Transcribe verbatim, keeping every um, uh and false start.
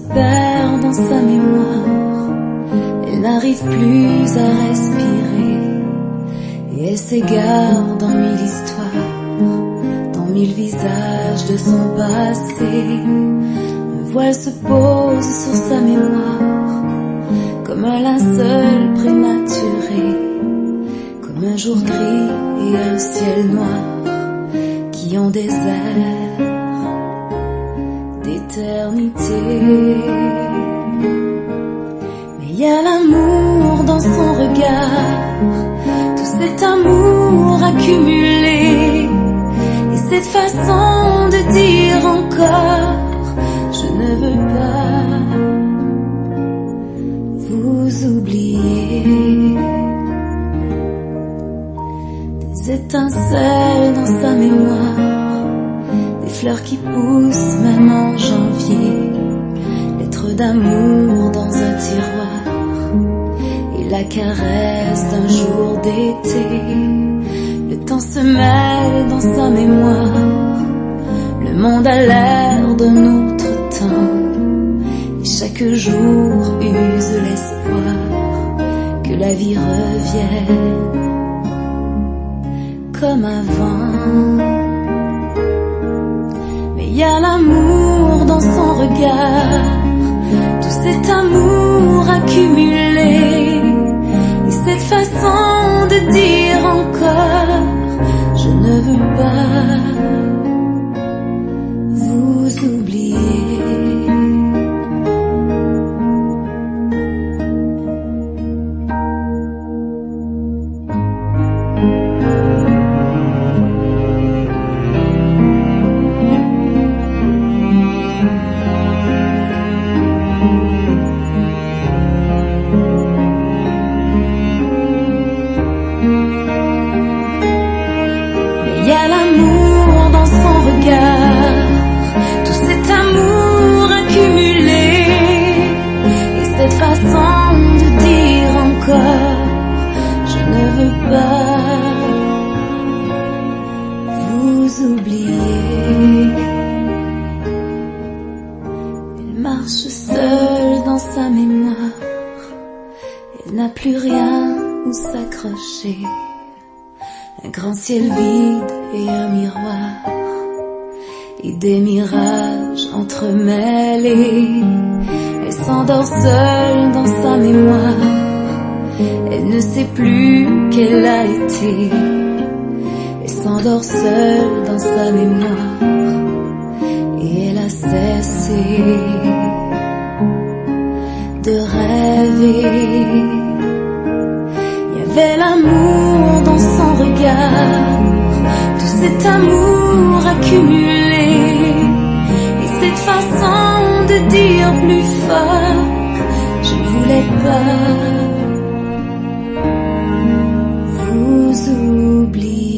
perd dans sa mémoire. Elle n'arrive plus à respirer et elle s'égare dans mille histoires, dans mille visages de son passé. Un voile se pose sur sa mémoire comme un linceul prématuré, comme un jour gris et un ciel noir qui ont des airs d'éternité. Mais il y a l'amour dans son regard, tout cet amour accumulé, et cette façon de dire encore je ne veux pas vous oublier. Des étincelles dans sa mémoire, des fleurs qui poussent même en janvier, lettres d'amour dans un tiroir et la caresse d'un jour d'été. Le temps se mêle dans sa mémoire, le monde a l'air d'un autre temps, et chaque jour use l'espoir que la vie revienne comme avant. Mais il y a l'amour dans son regard, tout cet amour accumulé, et cette façon de dire encore je ne veux pas vous oublier. Il y a l'amour dans son regard, tout cet amour accumulé, et cette façon de dire encore je ne veux pas vous oublier. Elle marche seule dans sa mémoire, elle n'a plus rien où s'accrocher. Un grand ciel vide et un miroir, et des mirages entremêlés. Elle s'endort seule dans sa mémoire, elle ne sait plus qu'elle a été. Elle s'endort seule dans sa mémoire, et elle a cessé de rêver. Il y avait l'amour dans son regard, tout cet amour accumulé, et cette façon de dire plus fort je ne voulais pas vous oublier.